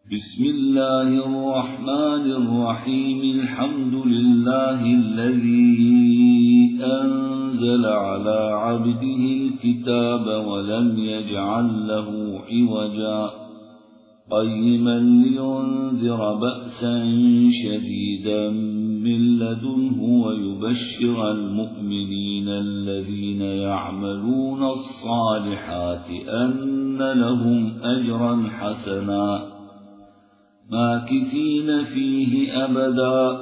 بسم الله الرحمن الرحيم. الحمد لله الذي أنزل على عبده الكتاب ولم يجعل له عوجا قيما لينذر بأسا شديدا من لدنه ويبشر المؤمنين الذين يعملون الصالحات أن لهم أجرا حسنا ماكثين فيه أبدا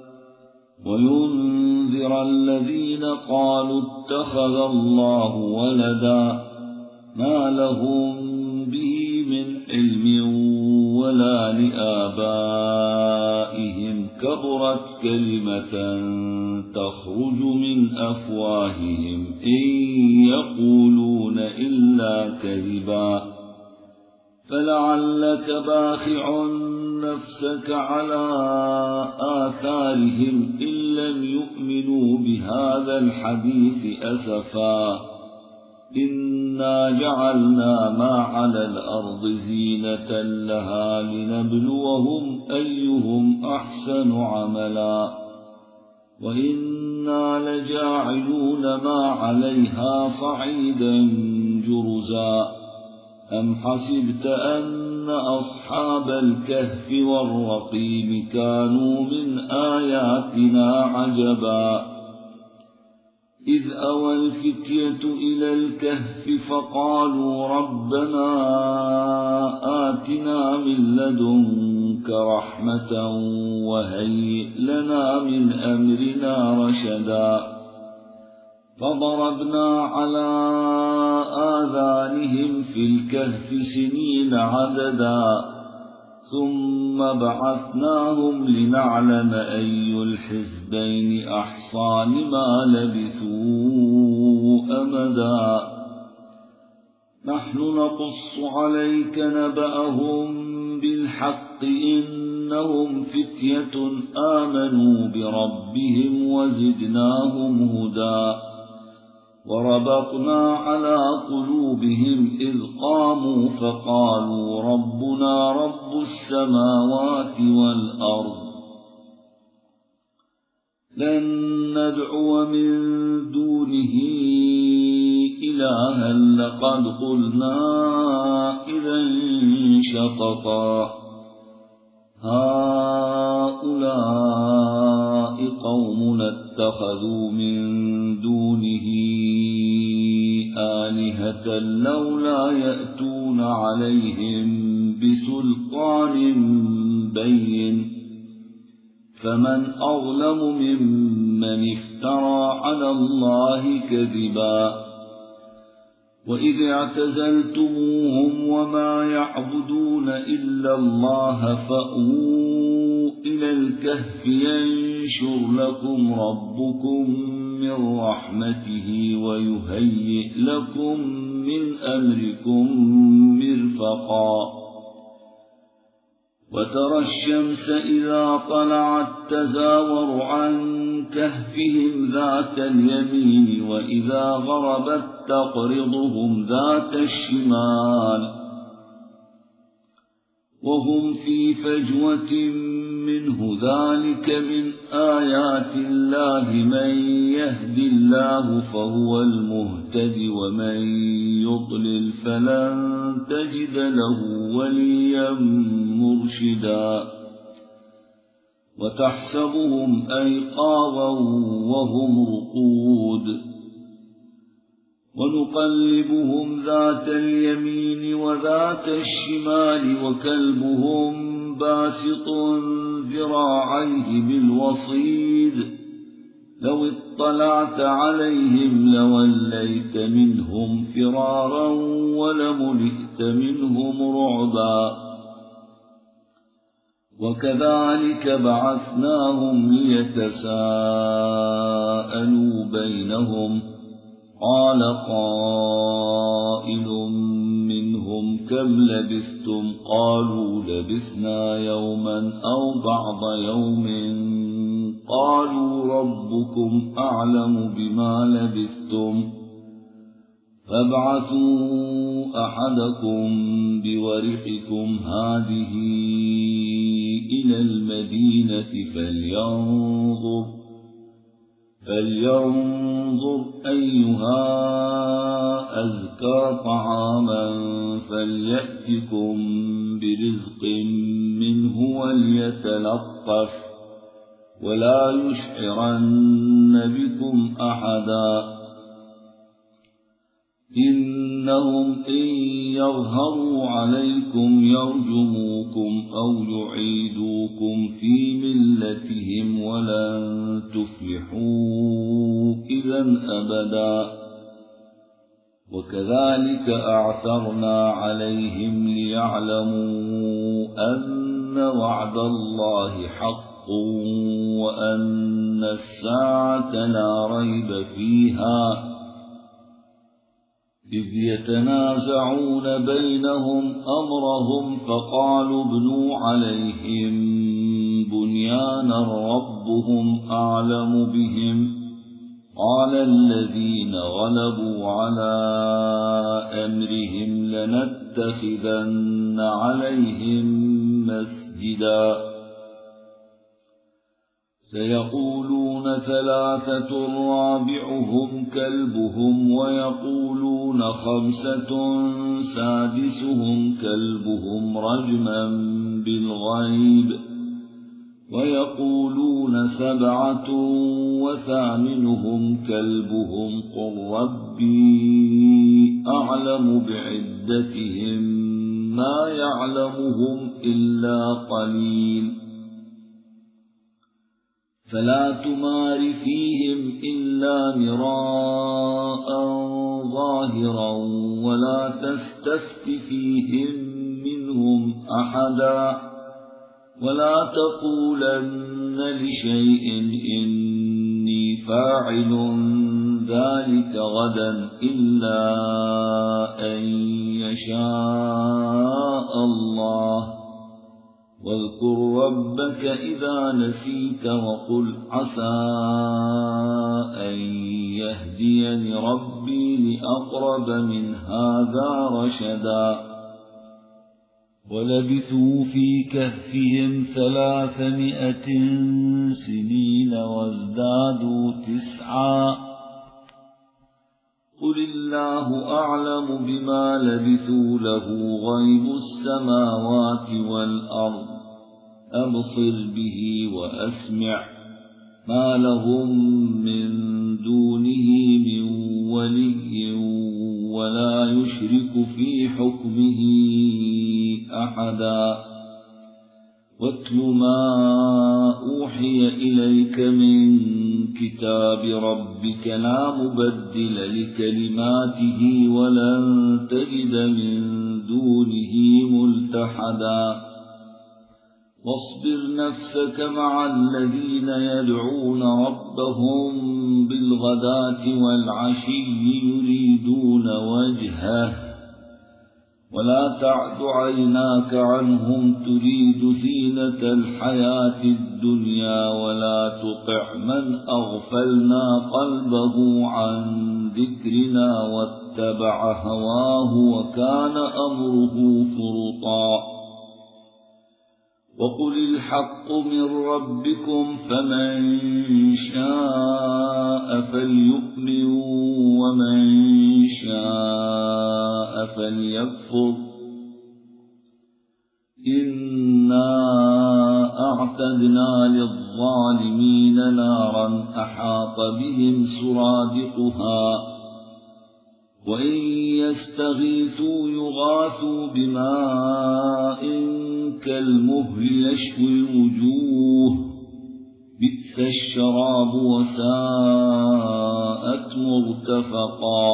وينذر الذين قالوا اتخذ الله ولدا ما لهم به من علم ولا لآبائهم كبرت كلمة تخرج من أفواههم إن يقولون إلا كذبا فلعلك باخع نفسك على آثارهم إن لم يؤمنوا بهذا الحديث أسفا إنا جعلنا ما على الأرض زينة لها لنبلوهم أيهم أحسن عملا وإنا لجاعلون ما عليها صعيدا جرزا أم حسبت أن أصحاب الكهف والرقيم كانوا من آياتنا عجبا إذ أوى الفتية إلى الكهف فقالوا ربنا آتنا من لدنك رحمة وهيئ لنا من أمرنا رشدا فضربنا على آذانهم في الكهف سنين عددا ثم بعثناهم لنعلم أي الحزبين أحصى لما لبثوا أمدا نحن نقص عليك نبأهم بالحق إنهم فتية آمنوا بربهم وزدناهم هدى وربطنا على قلوبهم إذ قاموا فقالوا ربنا رب السماوات والأرض لن ندعو من دونه إلها لقد قلنا إذا شططا هؤلاء قومنا اتخذوا من دونه آلهة لولا يأتون عليهم بسلطان بين فمن أظلم ممن افترى على الله كذبا وإذ اعتزلتموهم وما يعبدون إلا الله فأووا إلى الكهف ينشر لكم ربكم من رحمته ويهيئ لكم من أمركم مرفقا وترى الشمس إذا طلعت تزاور عن كهفهم ذات اليمين وإذا غربت تقرضهم ذات الشمال وهم في فجوة منه ذلك من آيات الله من يهد الله فهو المهتد ومن يضلل فلن تجد له وليا مرشدا وتحسبهم أيقاظا وهم رقود ونقلبهم ذات اليمين وذات الشمال وكلبهم باسط ذراعيه بالوصيد لو اطلعت عليهم لوليت منهم فرارا ولملئت منهم رعبا وكذلك بعثناهم ليتساءلوا بينهم قال قائل منهم كم لبثتم قالوا لبثنا يوما أو بعض يوم قالوا ربكم أعلم بما لبثتم فابعثوا أحدكم بورقكم هذه المدينة فلينظر أيها أزكى طعاما فليأتكم برزق منه وليتلطف ولا يشعرن بكم أحدا إنهم إن يظهروا عليكم يرجموكم أو يعيدوكم في ملتهم ولن تفلحوا إذا أبدا وكذلك أعثرنا عليهم ليعلموا أن وعد الله حق وأن الساعة لا ريب فيها إذ يتنازعون بينهم أمرهم فقالوا ابنوا عليهم بنيانا ربهم أعلم بهم قال الذين غلبوا على أمرهم لنتخذن عليهم مسجدا سيقولون ثلاثة رابعهم كلبهم ويقولون خمسة سادسهم كلبهم رجما بالغيب ويقولون سبعة وثامنهم كلبهم قل ربي أعلم بعدتهم ما يعلمهم إلا قليل فلا تمار فيهم إلا مراء ظاهرا ولا تستفت فيهم منهم أحدا ولا تقولن لشيء إني فاعل ذلك غدا إلا أن يشاء الله واذكر ربك إذا نسيت وقل عسى أن يهديني ربي لأقرب من هذا رشدا ولبثوا في كهفهم 300 سنين وازدادوا 9 قل الله أعلم بما لبثوا له غيب السماوات والأرض أبصر به وأسمع ما لهم من دونه من ولي ولا يشرك في حكمه أحدا واتل ما أوحي إليك من كتاب ربك لا مبدل لكلماته ولن تجد من دونه ملتحدا واصبر نفسك مع الذين يدعون ربهم بالغداة والعشي يريدون وجهه ولا تعد عيناك عنهم تريد زينة الحياة الدنيا ولا تطع من أغفلنا قلبه عن ذكرنا واتبع هواه وكان أمره فرطا وقل الحق من ربكم فمن شاء فليؤمن ومن شاء فليكفر إنا أعتدنا للظالمين نارا أحاط بهم سرادقها وإن يستغيثوا يغاثوا بماء كالمهل يشوي الوجوه بئس الشراب وساءت مرتفقا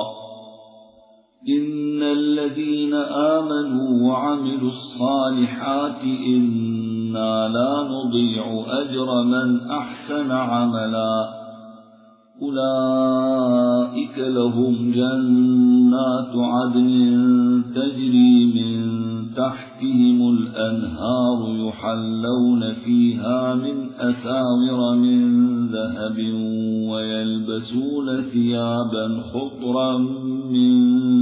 إن الذين آمنوا وعملوا الصالحات إنا لا نضيع أجر من أحسن عملا أولئك لهم جنات عدن تجري من تحتهم الأنهار يحلون فيها من أساور من ذهب ويلبسون ثيابا خضرا من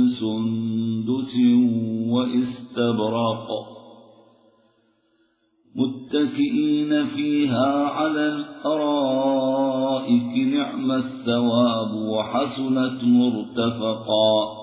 سندس واستبرق متكئين فيها على الأرائك نعم الثواب وحسنت مرتفقا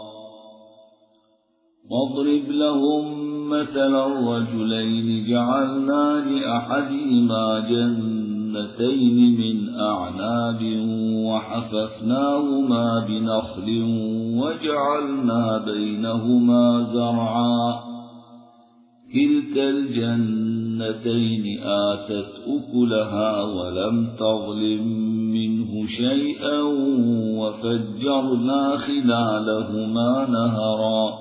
واضرب لهم مثل الرجلين جعلنا لأحدهما جنتين من أعناب وحففناهما بنخل وجعلنا بينهما زرعا كلتا الجنتين آتت أكلها ولم تظلم منه شيئا وفجرنا خلالهما نهرا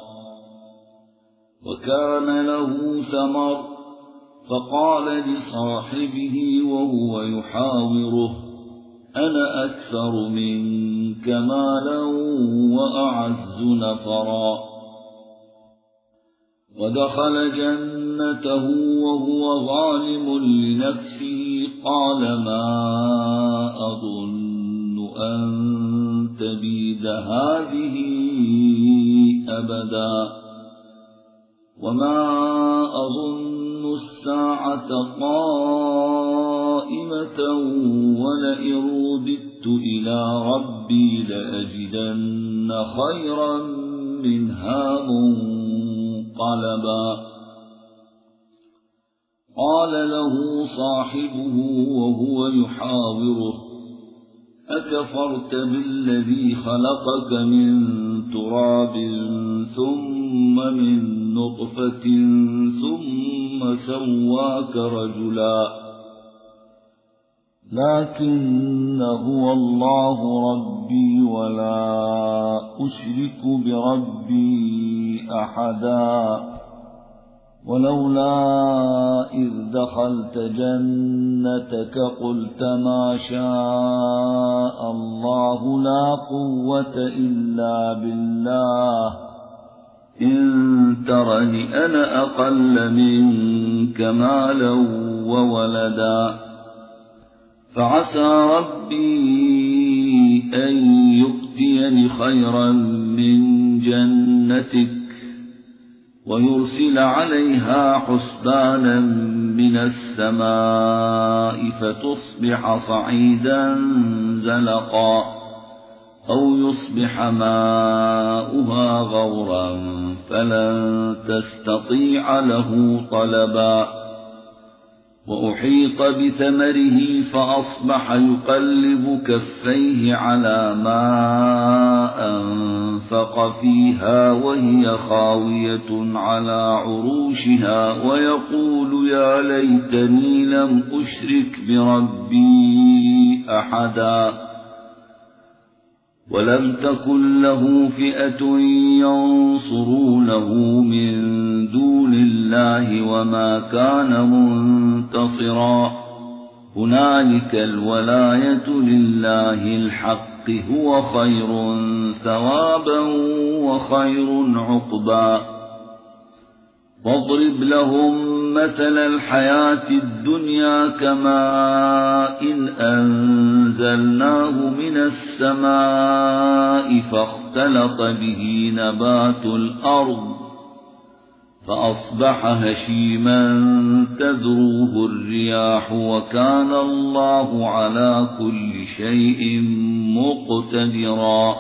وكان له ثمر فقال لصاحبه وهو يحاوره أنا أكثر منك مالا وأعز نفرا ودخل جنته وهو ظالم لنفسه قال ما أظن أن تبيد هذه أبدا وما أظن الساعة قائمة ولئن رددت إلى ربي لأجدن خيرا منها منقلبا قال له صاحبه وهو يحاوره أكفرت بالذي خلقك من تراب ثم من نطفة ثم سواك رجلا لكن هو الله ربي ولا أشرك بربي أحدا ولولا إذ دخلت جنتك قلت ما شاء الله لا قوة إلا بالله إن ترني أنا أقل منك مالا وولدا فعسى ربي أن يؤتيني خيرا من جنتك ويرسل عليها حسبانا من السماء فتصبح صعيدا زلقا أو يصبح ماؤها غورا فلن تستطيع له طلبا وأحيط بثمره فأصبح يقلب كفيه على ما أنفق فيها وهي خاوية على عروشها ويقول يا ليتني لم أشرك بربي أحدا ولم تكن له فئة ينصرونه من دون الله وما كان منتصرا هنالك الولاية لله الحق هو خير ثوابا وخير عقبا واضرب لهم مثل الحياة الدنيا كماء إن أنزلناه من السماء فاختلط به نبات الأرض فأصبح هشيما تذروه الرياح وكان الله على كل شيء مقتدرا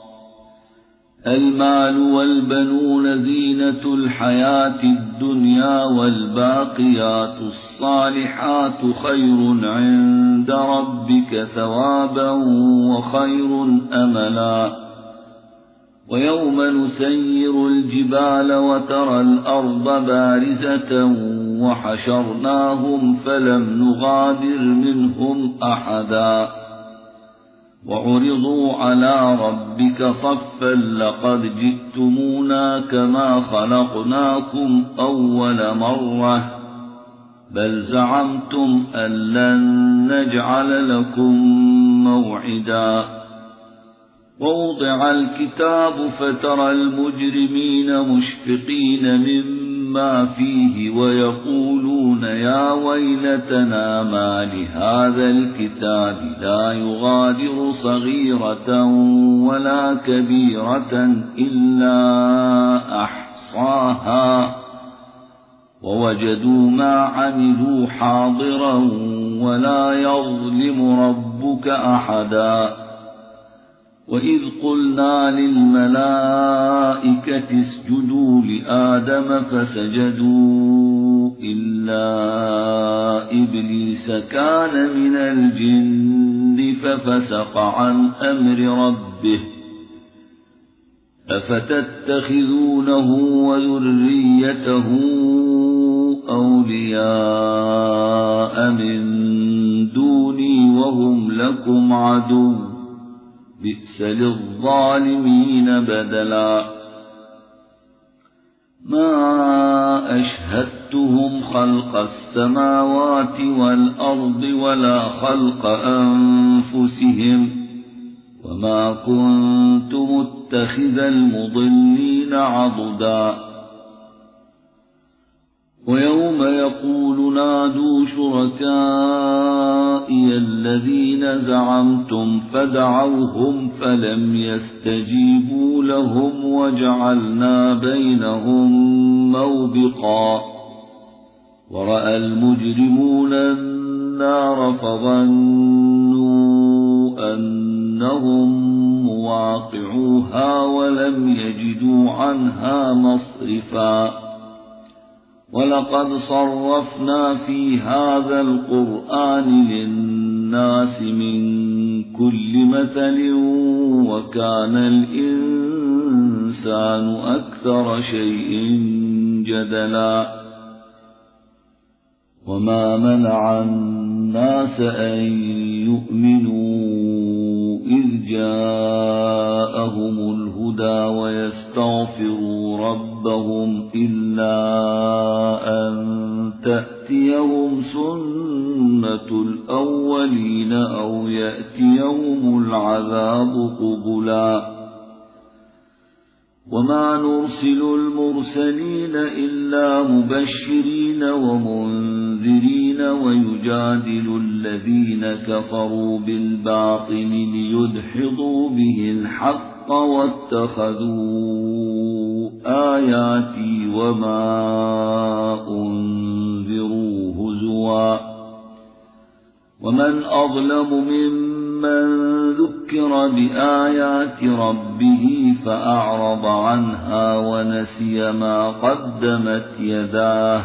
المال والبنون زينة الحياة الدنيا والباقيات الصالحات خير عند ربك ثوابا وخير أملا ويوم نسير الجبال وترى الأرض بارزة وحشرناهم فلم نغادر منهم أحدا وعرضوا على ربك صفا لقد جئتمونا كما خلقناكم أول مرة بل زعمتم أن لن نجعل لكم موعدا ووضع الكتاب فترى المجرمين مشفقين مما فيه ويقولون يا ويلتنا ما لهذا الكتاب لا يغادر صغيرة ولا كبيرة إلا أحصاها ووجدوا ما عملوا حاضرا ولا يظلم ربك أحدا وإذ قلنا للملائكة اسجدوا لآدم فسجدوا إلا إبليس كان من الجن ففسق عن أمر ربه أفتتخذونه وذريته أولياء من دوني وهم لكم عدو بئس للظالمين بدلا ما أشهدتهم خلق السماوات والأرض ولا خلق أنفسهم وما كنت متخذ المضلين عضدا ويوم يقول نادوا شركائي الذين زعمتم فدعوهم فلم يستجيبوا لهم وجعلنا بينهم موبقا ورأى المجرمون النار فظنوا أنهم مواقعوها ولم يجدوا عنها مصرفا ولقد صرفنا في هذا القرآن للناس من كل مثل وكان الإنسان أكثر شيء جدلا وما منع الناس أن يؤمنوا إذ جاءهم الهدى ويستغفروا ربهم إلا أن تأتيهم سنة الأولين أو يأتيهم العذاب قبلا وما نرسل المرسلين إلا مبشرين ومنذرين ويجادل الذين كفروا بالباطل ليدحضوا به الحق واتخذوا آياتي وما أنذروا هزوا ومن أظلم ممن ذكر بآيات ربه فأعرض عنها ونسي ما قدمت يداه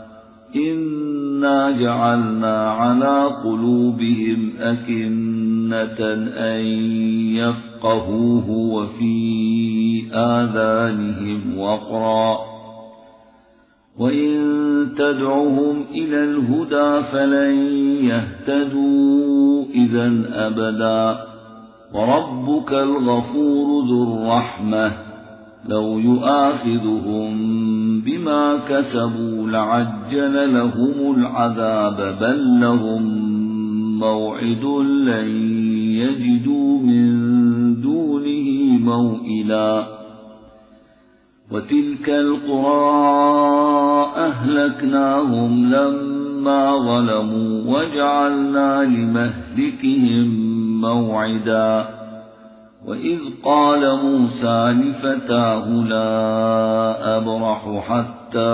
إنا جعلنا على قلوبهم أكنة أن يفقهوه وفي آذانهم وقرا وإن تدعهم إلى الهدى فلن يهتدوا إذا أبدا وربك الغفور ذو الرحمة لو يؤاخذهم بما كسبوا لعجل لهم العذاب بل لهم موعد لن يجدوا من دونه موئلا وتلك القرى أهلكناهم لما ظلموا وجعلنا لمهلكهم موعدا وإذ قال موسى لفتاه لا أبرح حتى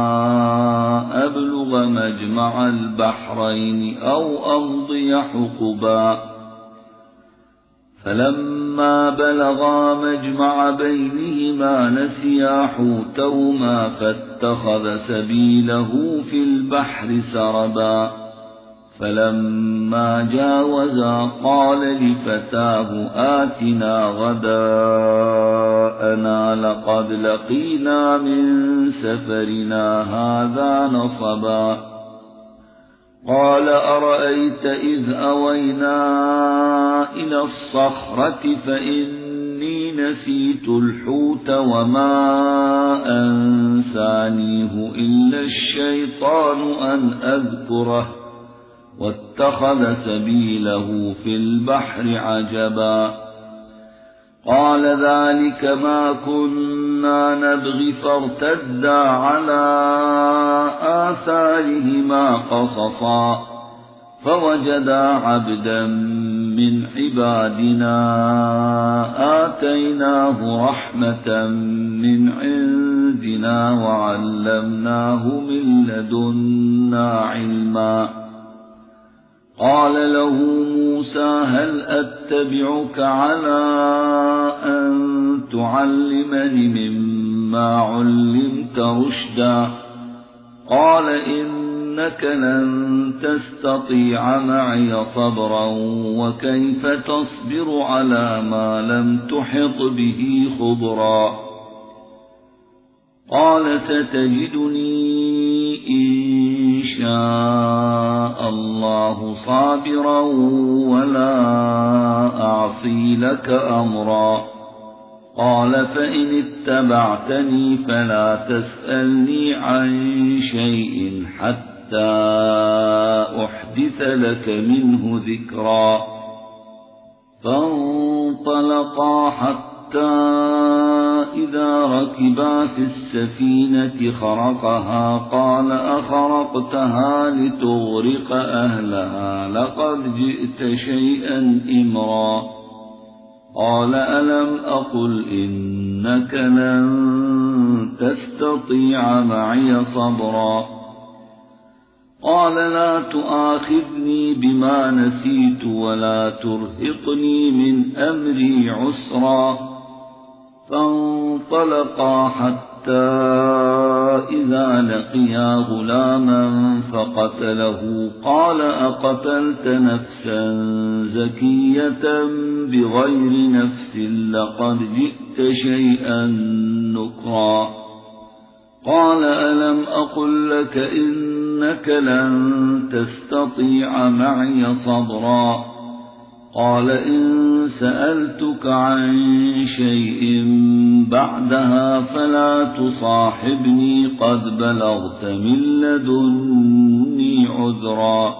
أبلغ مجمع البحرين أو أمضي حقبا فلما بلغا مجمع بينهما نسيا حوتهما فاتخذ سبيله في البحر سربا فلما جاوزا قال لفتاه آتنا غداءنا لقد لقينا من سفرنا هذا نصبا قال أرأيت إذ أوينا إلى الصخرة فإني نسيت الحوت وما أنسانيه إلا الشيطان أن أذكره واتخذ سبيله في البحر عجبا قال ذلك ما كنا نبغي فارتدا على آثارهما قصصا فوجدا عبدا من عبادنا آتيناه رحمة من عندنا وعلمناه من لدنا علما. قال له موسى هل أتبعك على أن تعلمني مما علمت رشدا؟ قال إنك لن تستطيع معي صبرا وكيف تصبر على ما لم تحط به خبرا. قال ستجدني إن شاء الله صابرا ولا أعصي لك أمرا. قال فإن اتبعتني فلا تسألني عن شيء حتى أحدث لك منه ذكرا. فانطلقا حتى إذا ركبا في السفينة خرقها قال أخرقتها لتغرق أهلها لقد جئت شيئا إمرا. قال ألم أقل إنك لن تستطيع معي صبرا. قال لا تؤاخذني بما نسيت ولا ترهقني من أمري عسرا. فانطلقا حتى إذا لقيا غلاما فقتله قال أقتلت نفسا زكية بغير نفس لقد جئت شيئا نكرا. قال ألم أقل لك إنك لن تستطيع معي صبرا. قال إن سألتك عن شيء بعدها فلا تصاحبني قد بلغت من لدني عذرا.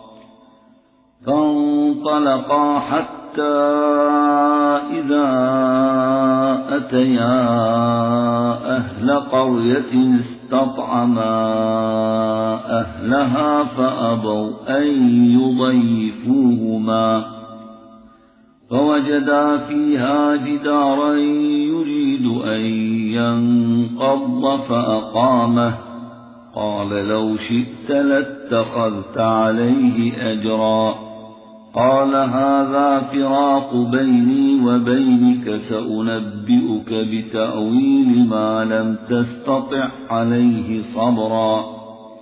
فانطلقا حتى إذا أتيا أهل قرية استطعما أهلها فأبوا أن يضيفوهما فوجدا فيها جدارا يريد أن ينقض فأقامه. قال لو شئت لاتخذت عليه أجرا. قال هذا فراق بيني وبينك سأنبئك بتأويل ما لم تستطع عليه صبرا.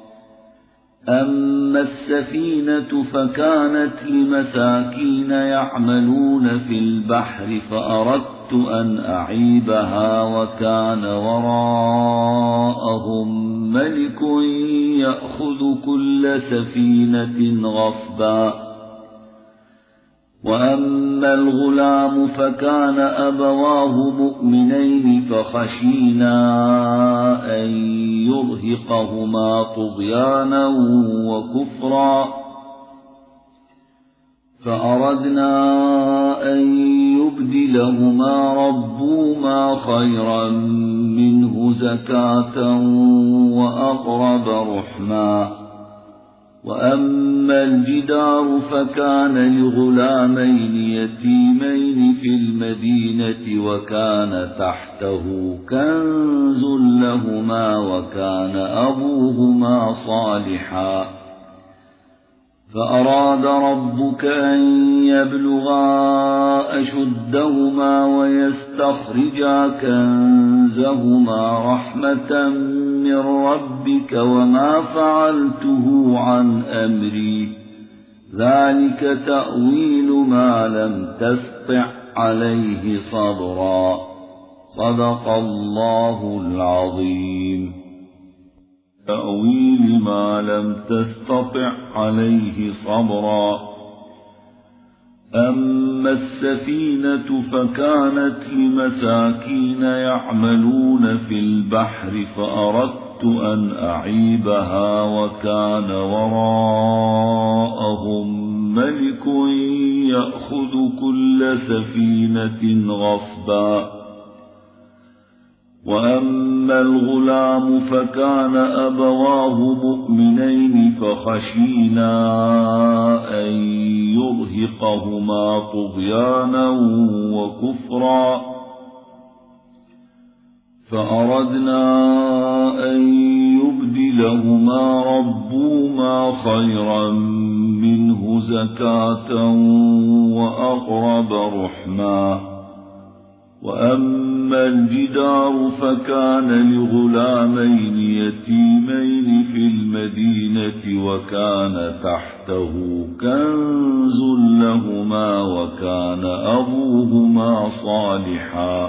أما السفينة فكانت لمساكين يعملون في البحر فأردت أن أعيبها وكان وراءهم ملك يأخذ كل سفينة غصبا. وأما الغلام فكان أبواه مؤمنين فخشينا أن يرهقهما طغيانا وكفرا فأردنا أن يبدلهما ربهما خيرا منه زكاة وأقرب رحما. وأما الجدار فكان لغلامين يتيمين في المدينة وكان تحته كنز لهما وكان أبوهما صالحا. فأراد ربك أن يبلغا أشدهما ويستخرجا كنزهما رحمة من ربك وما فعلته عن أمري ذلك تأويل ما لم تستطع عليه صبرا. صدق الله العظيم. تأويل ما لم تستطع عليه صبرا. أما السفينة فكانت لمساكين يعملون في البحر فأردت أن أعيبها وكان وراءهم ملك يأخذ كل سفينة غصبا. وأما وأما الغلام فكان أبواه مؤمنين فخشينا أن يرهقهما طغيانا وكفرا فأردنا أن يبدلهما ربهما خيرا منه زكاة وأقرب رحما وأما الجدار فكان لغلامين يتيمين في المدينة وكان تحته كنز لهما وكان أبوهما صالحا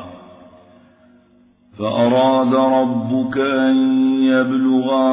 فأراد ربك أن يبلغا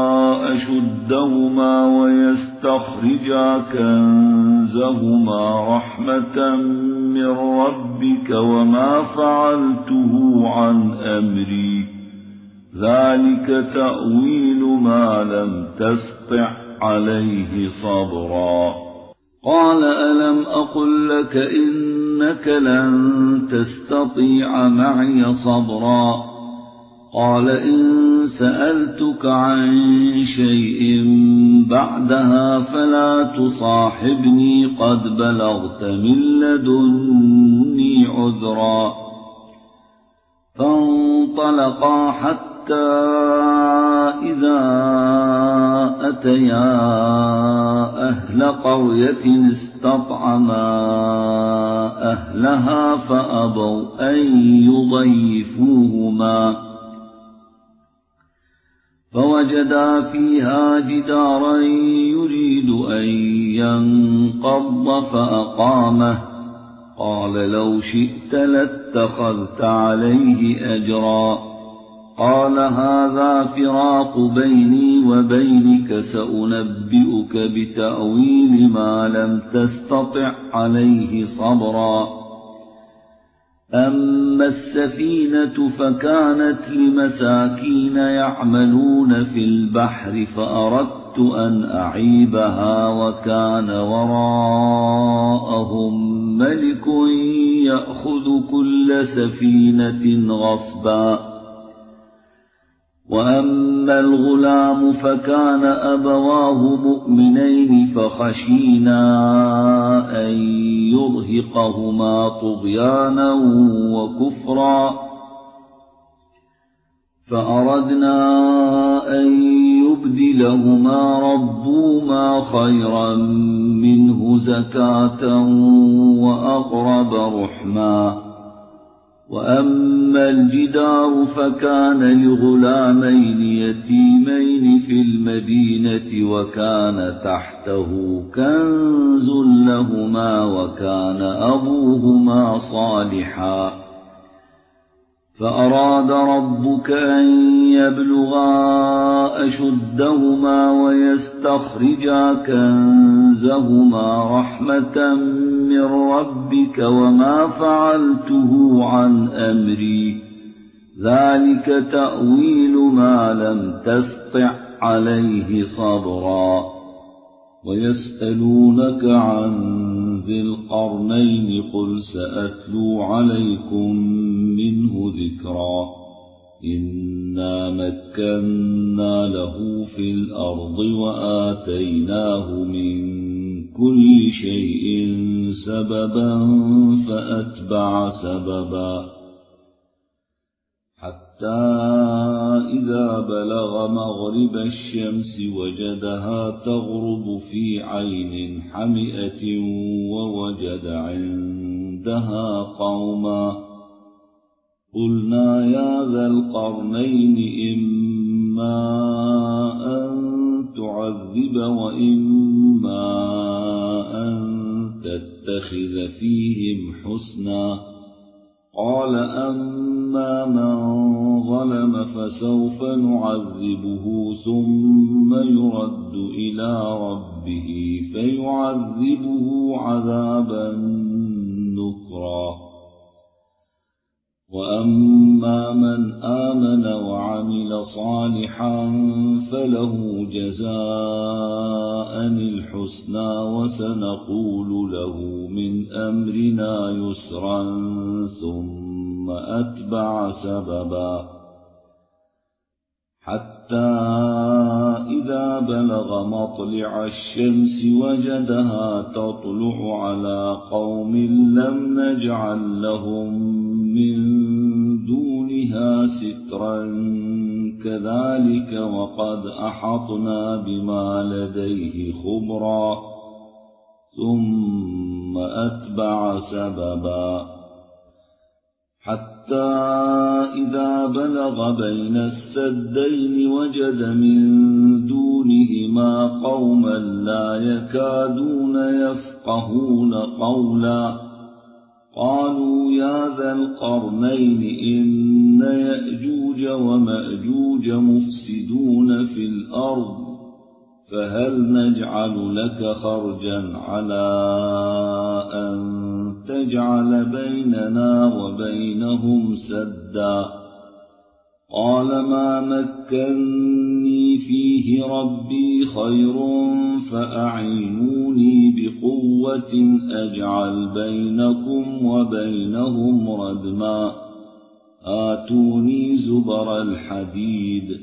أشدهما ويستخرجا كنزهما رحمة من ربك وما فعلته عن أمري ذلك تأويل ما لم تسطع عليه صبرا قال ألم أقل لك إنك لن تستطيع معي صبرا قال إن سألتك عن شيء بعدها فلا تصاحبني قد بلغت من لدني عذرا فانطلقا حتى إذا أتيا أهل قرية استطعما أهلها فأبوا أن يضيفوهما فوجدا فيها جدارا يريد أن ينقض فأقامه قال لو شئت لاتخذت عليه أجرا قال هذا فراق بيني وبينك سأنبئك بتأويل ما لم تستطع عليه صبرا أما السفينة فكانت لمساكين يعملون في البحر فأردت أن أعيبها وكان وراءهم ملك يأخذ كل سفينة غصبا وأما الغلام فكان أبواه مؤمنين فخشينا أن يرهقهما طغيانا وكفرا فأردنا أن يبدلهما ربهما خيرا منه زكاة وأقرب رحما وأما الجدار فكان لغلامين يتيمين في المدينة وكان تحته كنز لهما وكان أبوهما صالحا فأراد ربك أن يبلغا أشدهما ويستخرجا كنزهما رحمة من ربك وما فعلته عن أمري ذلك تأويل ما لم تسطع عليه صبرا ويسألونك عن ذي القرنين قل سأتلو عليكم منه ذكرا إنا مكنا له في الأرض وآتيناه من كل شيء سببا فأتبع سببا حتى إذا بلغ مغرب الشمس وجدها تغرب في عين حمئة ووجد عندها قوما قلنا يا ذا القرنين إما أن تعذب وإما أن تتخذ فيهم حسنا قال أما من ظلم فسوف نعذبه ثم يرد إلى ربه فيعذبه عذابا نكرا وأما من آمن وعمل صالحا فله جزاء الحسنى وسنقول له من أمرنا يسرا ثم أتبع سببا حتى إذا بلغ مطلع الشمس وجدها تطلع على قوم لم نجعل لهم من دونها سترا كذلك وقد أحطنا بما لديه خبرا ثم أتبع سببا حتى إذا بلغ بين السدين وجد من دونهما قوما لا يكادون يفقهون قولا قالوا يا ذا القرنين إن يأجوج ومأجوج مفسدون في الأرض فهل نجعل لك خرجا على أن تجعل بيننا وبينهم سدا قال ما مكني فيه ربي خير فأعينوني بقوة أجعل بينكم وبينهم ردما آتوني زبر الحديد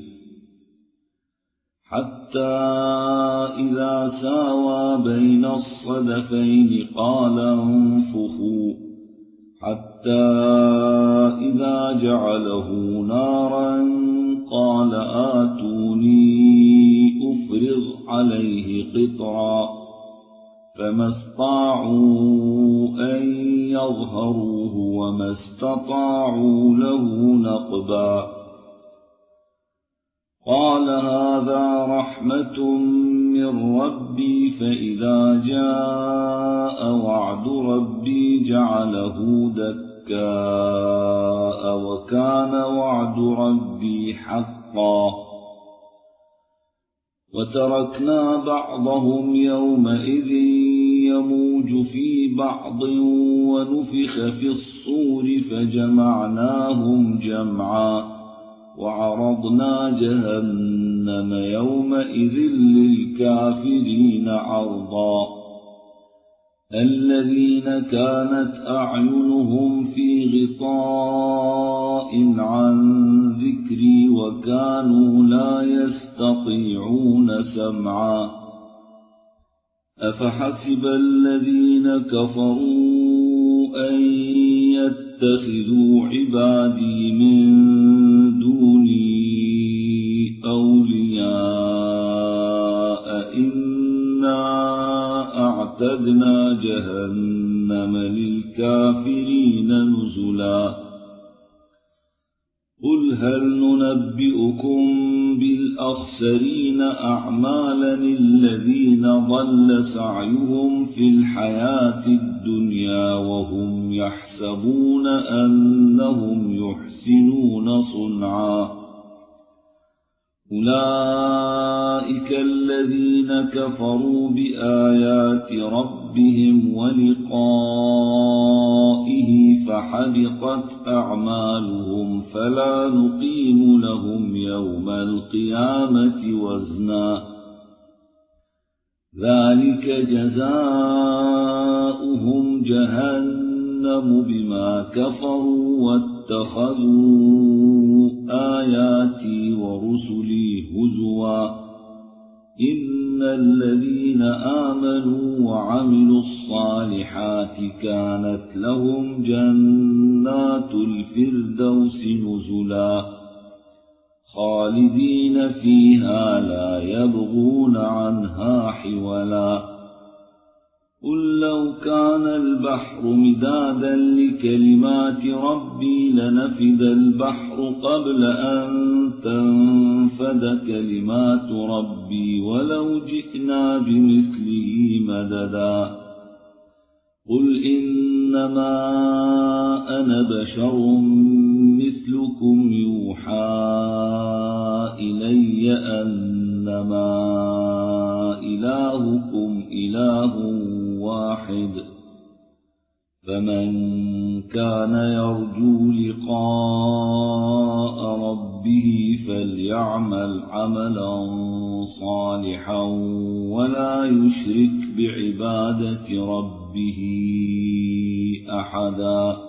حتى إذا ساوى بين الصدفين قال انفخوا حتى إذا جعله نارا قال آتوني أفرغ عليه قطرا فما استطاعوا أن يظهروه وما استطاعوا له نقبا قال هذا رحمة من ربي فإذا جاء وعد ربي جعله دكاء وكان وعد ربي حقا وتركنا بعضهم يومئذ يموج في بعض ونفخ في الصور فجمعناهم جمعا وعرضنا جهنم يومئذ للكافرين عرضا الذين كانت أعينهم في غطاء عن ذكري وكانوا لا يستطيعون سمعا أفحسب الذين كفروا أن يتخذوا عبادي من دوني أولياء إنا أعتدنا جهنم للكافرين نزلا قل هل ننبئكم بالأخسرين أعمالا الذين ضل سعيهم في الحياة الدنيا وهم يحسبون أنهم يحسنون صنعا أولئك الذين كفروا بآيات ربهم ولقائه فحبطت أعمالهم فلا نقيم لهم يوم القيامة وزنا ذلك جزاؤهم جهنم بما كفروا واتخذوا آياتي ورسلي هزوا إن الذين آمنوا وعملوا الصالحات كانت لهم جنات الفردوس نزلا خالدين فيها لا يبغون عنها حولا قل لو كان البحر مدادا لكلمات ربي لنفد البحر قبل أن تنفد كلمات ربي ولو جئنا بمثله مددا قل إنما أنا بشر مثلكم يوحى إلي أنما إلهكم إله واحد فمن كان يرجو لقاء ربه فليعمل عملا صالحا ولا يشرك بعبادة ربه أحدا